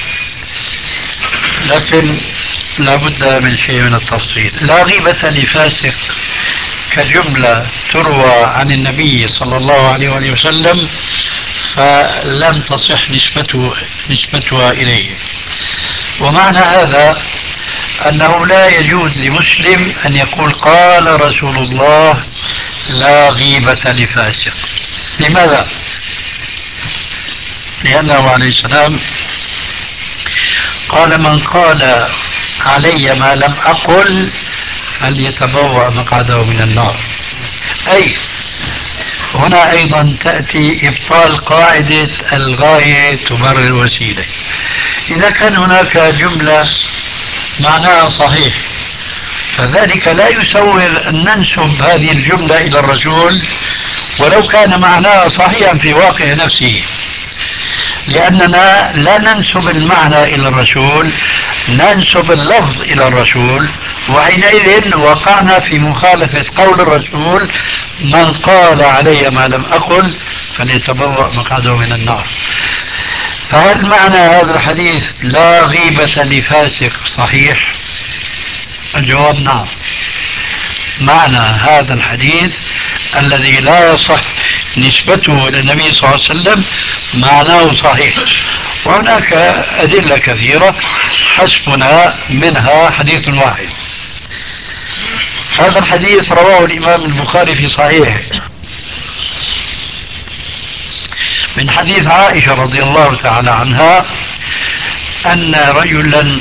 Speaker 3: لكن لا بد من شيء من التفصيل. لا غيبة لفاسق كجملة تروى عن النبي صلى الله عليه وآله وسلم فلم تصح نسبته نسبتها إليه. ومعنى هذا أنه لا يجوز لمسلم أن يقول قال رسول الله لا غيبة لفاسق. لماذا؟ لأنه عليه السلام قال: من قال علي ما لم أقل فليتبوأ مقعده من النار. أي هنا أيضا تأتي إبطال قاعدة الغاية تبرر الوسيلة. إذا كان هناك جملة معناها صحيح فذلك لا يسوغ أن ننسب هذه الجملة إلى الرسول ولو كان معناها صحيحا في واقع نفسه، لأننا لا ننسب المعنى إلى الرسول، ننسب اللفظ إلى الرسول، وحينئذ وقعنا في مخالفة قول الرسول: من قال علي ما لم أقل فليتبوأ مقعده من النار. فهل معنى هذا الحديث لا غيبة لفاسق صحيح؟ الجواب نعم. معنى هذا الحديث الذي لا يصح نسبته إلى النبي صلى الله عليه وسلم معناه صحيح، وهناك أدلة كثيرة حسبنا منها حديث واحد. هذا الحديث رواه الإمام البخاري في صحيحه من حديث عائشة رضي الله تعالى عنها أن رجلا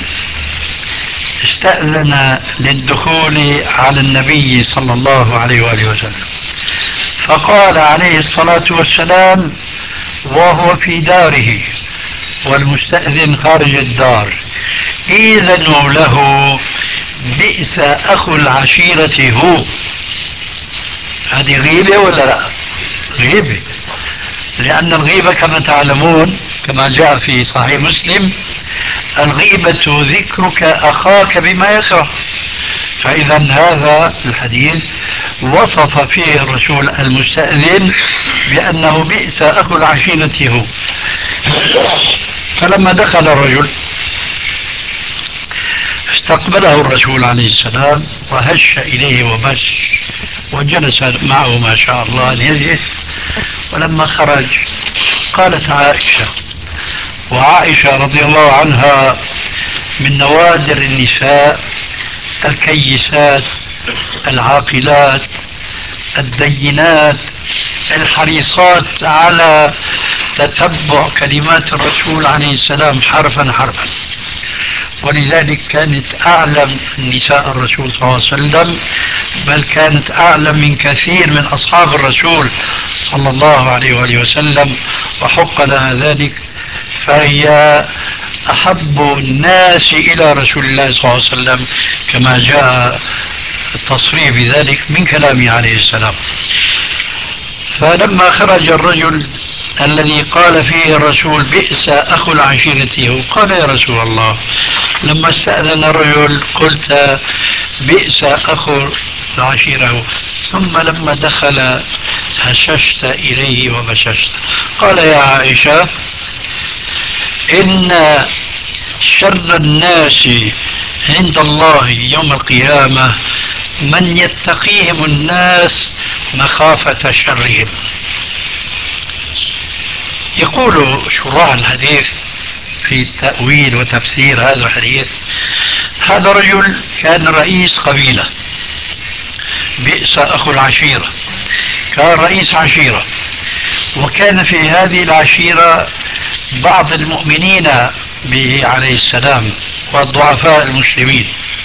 Speaker 3: استأذن للدخول على النبي صلى الله عليه وآله وسلم، فقال عليه الصلاة والسلام وهو في داره والمستأذن خارج الدار: إذنوا له بئس أخو العشيرة هو. هذه غيبة ولا لا؟ غيبة، لأن الغيبة كما تعلمون كما جاء في صحيح مسلم الغيبة ذكرك أخاك بما يكره. فإذا هذا الحديث وصف فيه الرسول المستأذن بأنه بئس أخو العشيرة هو. فلما دخل الرجل استقبله الرسول عليه السلام وهش إليه وبش وجلس معه ما شاء الله أن يجلس. ولما خرج قالت عائشة، وعائشة رضي الله عنها من نوادر النساء الكيسات العاقلات الدينات الحريصات على تتبع كلمات الرسول عليه السلام حرفا حرفا، ولذلك كانت أعلم نساء الرسول صلى الله عليه وسلم، بل كانت أعلم من كثير من أصحاب الرسول صلى الله عليه وآله وسلم، وحق لها ذلك. فهي أحب الناس إلى رسول الله صلى الله عليه وسلم كما جاء التصريح بذلك من كلامه عليه السلام. فلما خرج الرجل الذي قال فيه الرسول بئس أخو العشيرة، قال يا رسول الله لما استأذن الرجل قلت بئس أخو العشيرة، ثم لما دخل هششت إليه وبششت. قال يا عائشة إن شر الناس عند الله يوم القيامة من يتقيهم الناس مخافة شرهم. يقول شراح الحديث في تأويل وتفسير هذا الحديث هذا رجل كان رئيس قبيلة، بئس أخو العشيرة، كان رئيس عشيرة، وكان في هذه العشيرة بعض المؤمنين به عليه السلام والضعفاء المسلمين،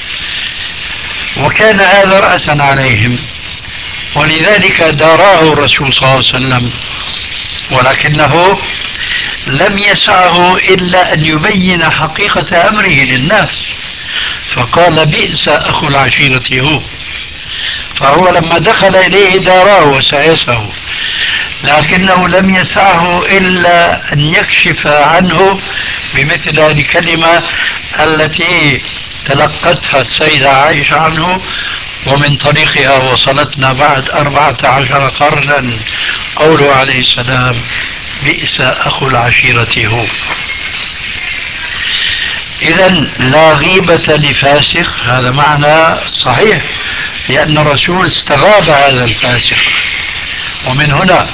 Speaker 3: وكان هذا رأسا عليهم، ولذلك داراه الرسول صلى الله عليه وسلم، ولكنه لم يسعه إلا أن يبين حقيقة أمره للناس، فقال بئس أخو العشيرة هو. فهو لما دخل إليه داراه وسعسه، لكنه لم يسعه إلا أن يكشف عنه بمثل هذه الكلمة التي تلقتها السيدة عائشة عنه، ومن طريقها وصلتنا بعد أربعة عشر قرنا قوله عليه السلام بئس أخو العشيرة هو. إذن لا غيبة لفاسق، هذا معنى صحيح، لأن الرسول استغاب هذا الفاسق. ومن هنا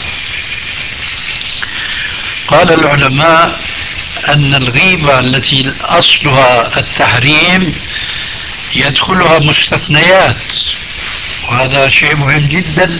Speaker 3: قال العلماء أن الغيبة التي أصلها التحريم يدخلها مستثنيات، وهذا شيء مهم جدا.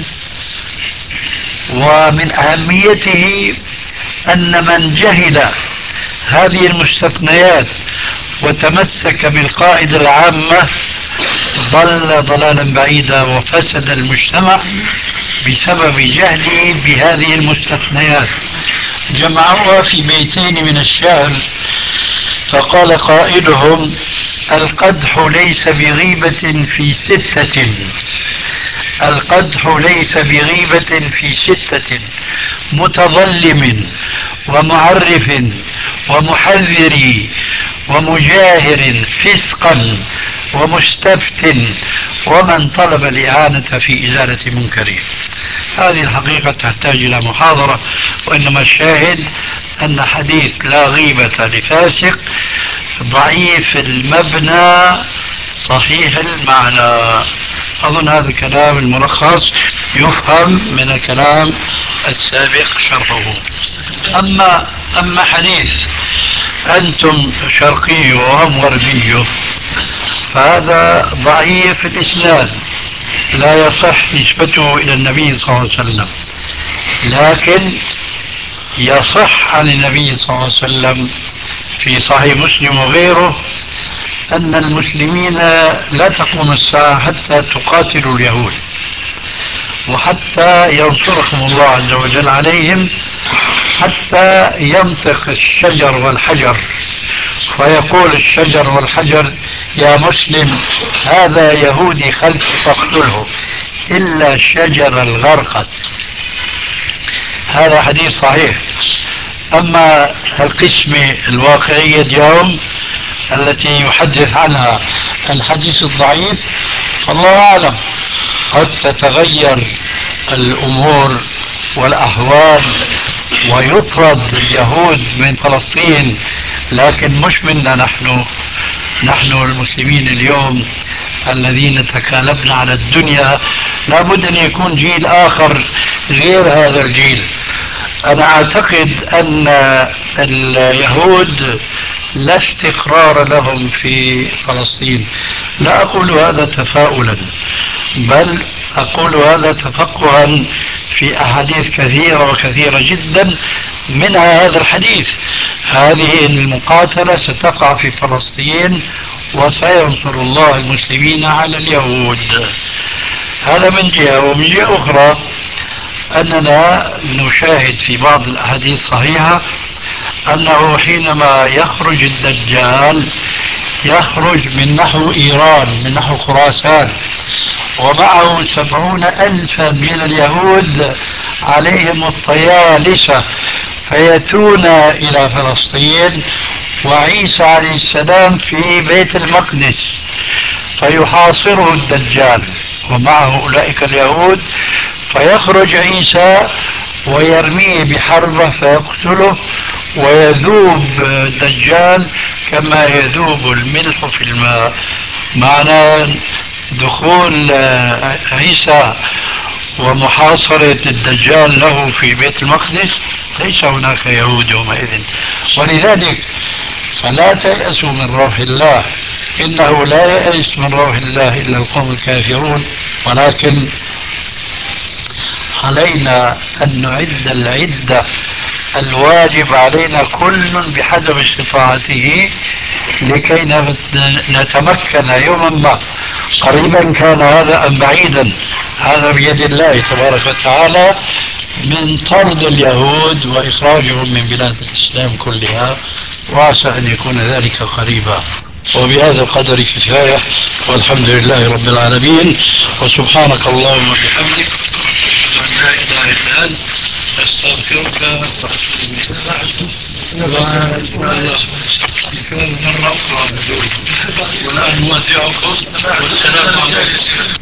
Speaker 3: ومن أهميته أن من جهل هذه المستثنيات وتمسك بالقاعدة العامة ضل ضلالا بعيدا وفسد المجتمع بسبب جهله بهذه المستثنيات. جمعوها في بيتين من الشعر فقال قائلهم القدح ليس بغيبة في ستة، القدح ليس بغيبة في ستة متظلم ومعرف ومحذر ومجاهر فسقا ومستفت ومن طلب الإعانة في إزالة منكره. هذه الحقيقة تحتاج إلى محاضرة، وإنما الشاهد أن حديث لا غيبة لفاسق ضعيف المبنى صحيح المعنى. أظن هذا الكلام الملخص يفهم من الكلام السابق شرحه. أما أما حديث أنتم شرقي وهم غربي فهذا ضعيف الإسناد، لا يصح نسبته إلى النبي صلى الله عليه وسلم، لكن يصح عن النبي صلى الله عليه وسلم في صحيح مسلم وغيره أن المسلمين لا تقوم الساعة حتى تقاتلوا اليهود وحتى ينصركم الله عز وجل عليهم، حتى ينطق الشجر والحجر فيقول الشجر والحجر يا مسلم هذا يهودي خلف فاقتله إلا الشجر الغرقد. هذا حديث صحيح. أما القسمة الواقعية اليوم التي يحدث عنها الحديث الضعيف فالله أعلم، قد تتغير الأمور والأحوال ويطرد اليهود من فلسطين، لكن مش منا نحن نحن المسلمين اليوم الذين تكالبنا على الدنيا. لابد أن يكون جيل آخر غير هذا الجيل. أنا أعتقد أن اليهود لا استقرار لهم في فلسطين. لا أقول هذا تفاؤلا، بل أقول هذا تفقها في أحاديث كثيرة وكثيرة جدا، منها هذا الحديث. هذه المقاتلة ستقع في فلسطين وسينصر الله المسلمين على اليهود. هذا من جهة. ومن جهة أخرى أننا نشاهد في بعض الأحاديث الصحيحة أنه حينما يخرج الدجال يخرج من نحو إيران، من نحو خراسان، ومعه سبعون ألفا من اليهود عليهم الطيالسة، فيأتون إلى فلسطين وعيسى عليه السلام في بيت المقدس، فيحاصره الدجال ومعه أولئك اليهود، فيخرج عيسى ويرميه بحربة فيقتله، ويذوب الدجال كما يذوب الملح في الماء. معنى دخول عيسى ومحاصرة الدجال له في بيت المقدس ليس هناك يهود يومئذ. ولذلك فلا تيأسوا من روح الله، إنه لا يأس من روح الله إلا القوم الكافرون، ولكن علينا أن نعد العدة الواجب علينا كل بحسب استطاعته لكي نتمكن يوما ما، قريبا كان هذا أم بعيدا، هذا بيد الله تبارك وتعالى، من طرد اليهود وإخراجهم من بلاد الإسلام كلها، وعسى أن يكون ذلك قريبا. وبهذا القدر كفاية، والحمد لله رب العالمين، وسبحانك اللهم وبحمدك أشهد أن لا إله إلا أنت أستغفرك وأتوب إليك. مثال مرة أخرى، والآن نودعكم والسلام عليكم.